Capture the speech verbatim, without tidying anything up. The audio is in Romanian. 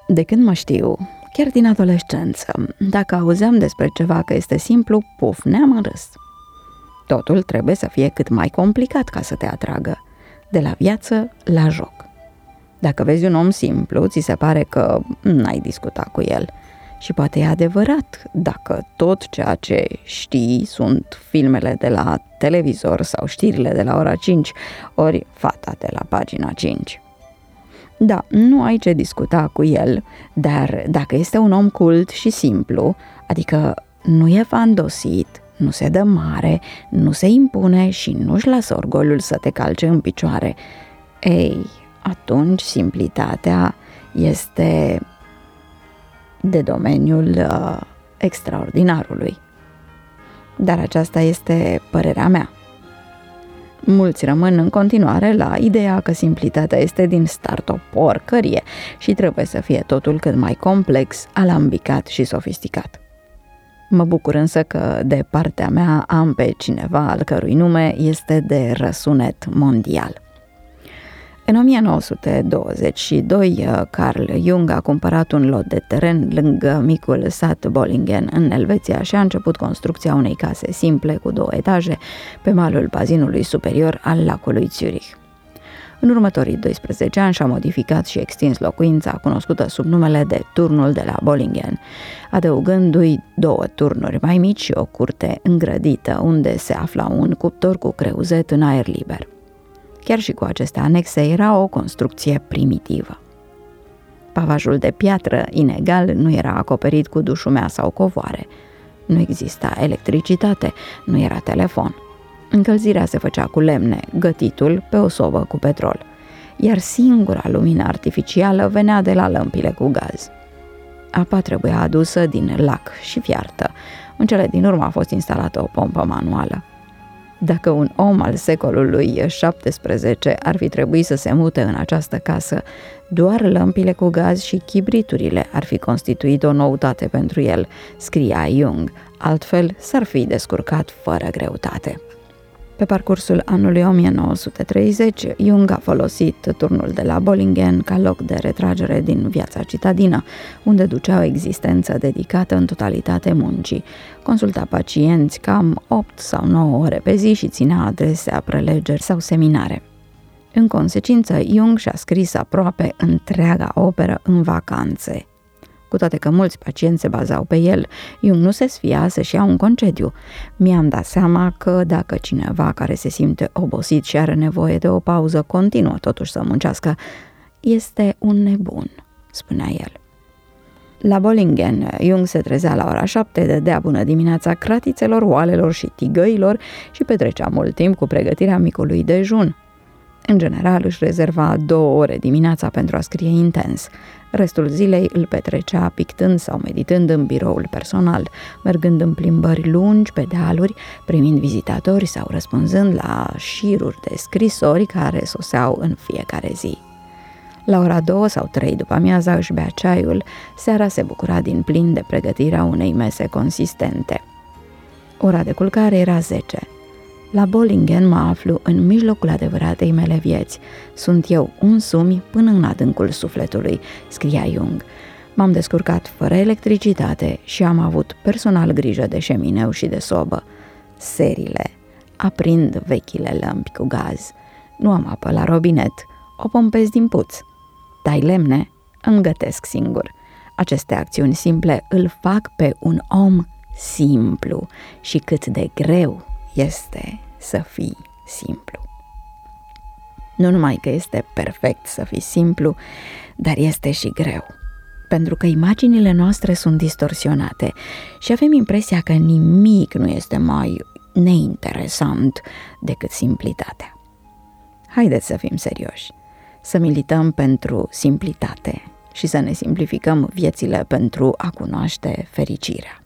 De când mă știu, chiar din adolescență, dacă auzeam despre ceva că este simplu, puf, ne-am în râs. Totul trebuie să fie cât mai complicat ca să te atragă, de la viață la joc. Dacă vezi un om simplu, ți se pare că n-ai discutat cu el. Și poate e adevărat dacă tot ceea ce știi sunt filmele de la televizor sau știrile de la ora cinci, ori fata de la pagina cinci. Da, nu ai ce discuta cu el, dar dacă este un om cult și simplu, adică nu e fandosit, nu se dă mare, nu se impune și nu-și lasă orgoliul să te calce în picioare, ei, atunci simplitatea este de domeniul uh, extraordinarului. Dar aceasta este părerea mea. Mulți rămân în continuare la ideea că simplitatea este din start o porcărie și trebuie să fie totul cât mai complex, alambicat și sofisticat. Mă bucur însă că de partea mea am pe cineva al cărui nume este de răsunet mondial. În o mie nouă sute douăzeci și doi, Carl Jung a cumpărat un lot de teren lângă micul sat Bollingen în Elveția și a început construcția unei case simple cu două etaje pe malul bazinului superior al lacului Zurich. În următorii doisprezece ani și-a modificat și extins locuința, cunoscută sub numele de Turnul de la Bollingen, adăugându-i două turnuri mai mici și o curte îngrădită, unde se afla un cuptor cu creuzet în aer liber. Chiar și cu aceste anexe era o construcție primitivă. Pavajul de piatră inegal nu era acoperit cu dușumea sau covoare. Nu exista electricitate, nu era telefon. Încălzirea se făcea cu lemne, gătitul pe o sobă cu petrol, iar singura lumină artificială venea de la lămpile cu gaz. Apa trebuia adusă din lac și fiartă. În cele din urmă a fost instalată o pompă manuală. Dacă un om al secolului șaptesprezece ar fi trebuit să se mute în această casă, doar lămpile cu gaz și chibriturile ar fi constituit o noutate pentru el, scria Jung, altfel s-ar fi descurcat fără greutate. Pe parcursul anului o mie nouă sute treizeci, Jung a folosit turnul de la Bollingen ca loc de retragere din viața citadină, unde ducea o existență dedicată în totalitate muncii. Consulta pacienți cam opt sau nouă ore pe zi și ținea adresea, prelegeri sau seminare. În consecință, Jung și-a scris aproape întreaga operă în vacanțe. Cu toate că mulți pacienți se bazau pe el, Jung nu se sfia să-și ia un concediu. Mi-am dat seama că dacă cineva care se simte obosit și are nevoie de o pauză continuă totuși să muncească, este un nebun, spunea el. La Bollingen, Jung se trezea la ora șapte, dădea bună dimineața cratițelor, oalelor și tigăilor și petrecea mult timp cu pregătirea micului dejun. În general își rezerva două ore dimineața pentru a scrie intens. Restul zilei îl petrecea pictând sau meditând în biroul personal, mergând în plimbări lungi pe dealuri, primind vizitatori sau răspunzând la șiruri de scrisori care soseau în fiecare zi. La ora două sau trei după amiaza își bea ceaiul, seara se bucura din plin de pregătirea unei mese consistente. Ora de culcare era zece. La Bollingen mă aflu în mijlocul adevăratei mele vieți. Sunt eu însumi până în adâncul sufletului, scria Jung. M-am descurcat fără electricitate și am avut personal grijă de șemineu și de sobă. Serile aprind vechile lămpi cu gaz. Nu am apă la robinet, o pompez din puț. Tai lemne, îmi gătesc singur. Aceste acțiuni simple îl fac pe un om simplu și cât de greu este să fii simplu. Nu numai că este perfect să fii simplu, dar este și greu, pentru că imaginile noastre sunt distorsionate și avem impresia că nimic nu este mai neinteresant decât simplitatea. Haideți să fim serioși, să milităm pentru simplitate și să ne simplificăm viețile pentru a cunoaște fericirea.